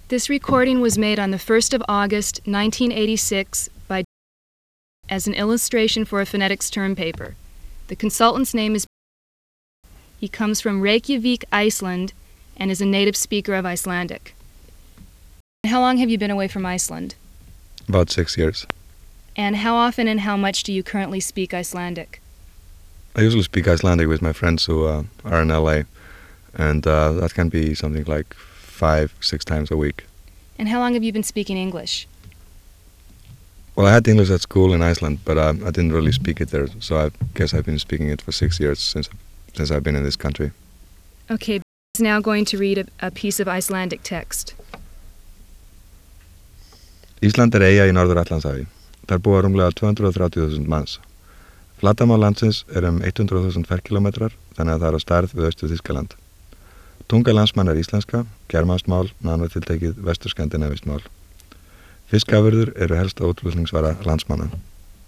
This recording was made on the 1st of August, 1986 by as an illustration for a phonetics term paper. The consultant's name is He comes from Reykjavik, Iceland, and is a native speaker of Icelandic. How long have you been away from Iceland? About 6 years. And how often and how much do you currently speak Icelandic? I usually speak Icelandic with my friends who are in LA, and that can be something like 5-6 times a week. And how long have you been speaking English? Well, I had English at school in Iceland, but I didn't really speak it there, so I guess I've been speaking it for 6 years since I've been in this country. Okay, is now going to read a piece of Icelandic text. Ísland eyja í Norður-Atlantshafi. Þar búa rúmlega 230.000 manns. Flatarmál landsins er 100.000 ferkilometrar, þannig að það er á stærð við Austur-Þýskaland. Tunga landsmanna er íslenska, germanskt mál, nánar tiltekið vestur-skandinavískt mál. Fiskafurðir eru helsta útflutningsvara landsmanna.